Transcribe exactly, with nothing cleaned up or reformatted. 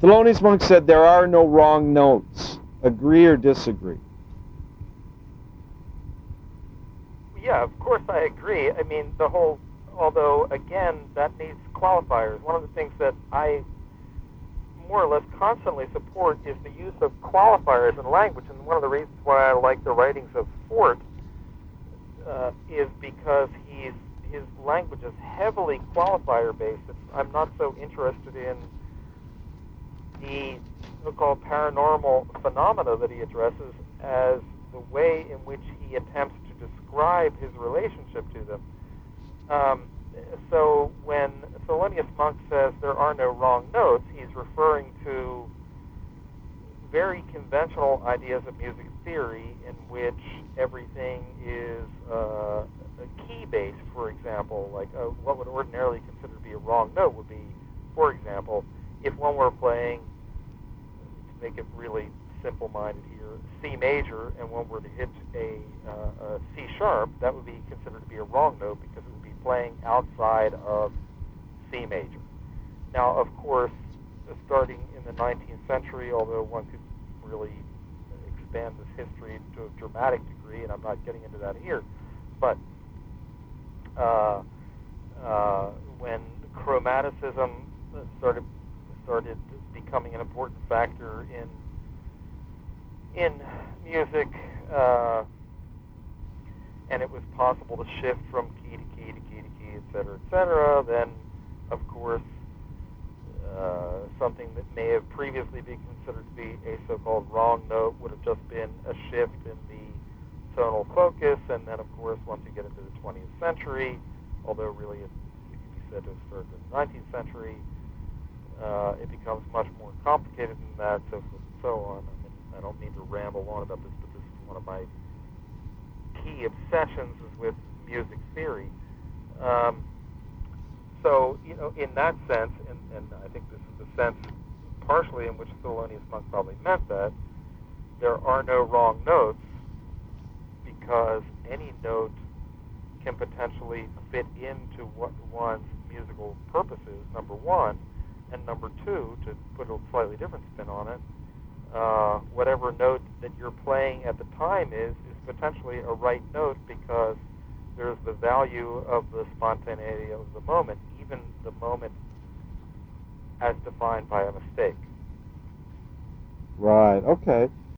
Thelonious Monk said there are no wrong notes. Agree or disagree? Yeah, of course I agree. I mean, the whole, although, again, that needs qualifiers. One of the things that I more or less constantly support is the use of qualifiers in language, and one of the reasons why I like the writings of Fort uh, is because he's, his language is heavily qualifier-based. It's, I'm not so interested in the so-called paranormal phenomena that he addresses as the way in which he attempts to describe his relationship to them. Um, so when Thelonious Monk says there are no wrong notes, he's referring to very conventional ideas of music theory in which everything is uh, key-based, for example. Like uh, what would ordinarily considered to be a wrong note would be, for example, if one were playing, to make it really simple-minded here, C major, and one were to hit a, uh, a C sharp, that would be considered to be a wrong note because it would be playing outside of C major. Now, of course, starting in the nineteenth century, although one could really expand this history to a dramatic degree, and I'm not getting into that here, but uh, uh, when chromaticism started started becoming an important factor in in music, uh, and it was possible to shift from key to key to key to key, et cetera, et cetera, then, of course, uh, something that may have previously been considered to be a so-called wrong note would have just been a shift in the tonal focus, and then, of course, once you get into the twentieth century, although really it could be said to have started in the nineteenth century, uh, it becomes much more complicated than that, so forth and so on. I mean, I don't mean to ramble on about this, but this is one of my key obsessions is with music theory. Um, so, you know, in that sense, and, and I think this is the sense partially in which Thelonious Monk probably meant that, there are no wrong notes because any note can potentially fit into what one's musical purpose is, number one, and number two, to put a slightly different spin on it, uh, whatever note that you're playing at the time is, is potentially a right note because there's the value of the spontaneity of the moment, even the moment as defined by a mistake. Right, okay.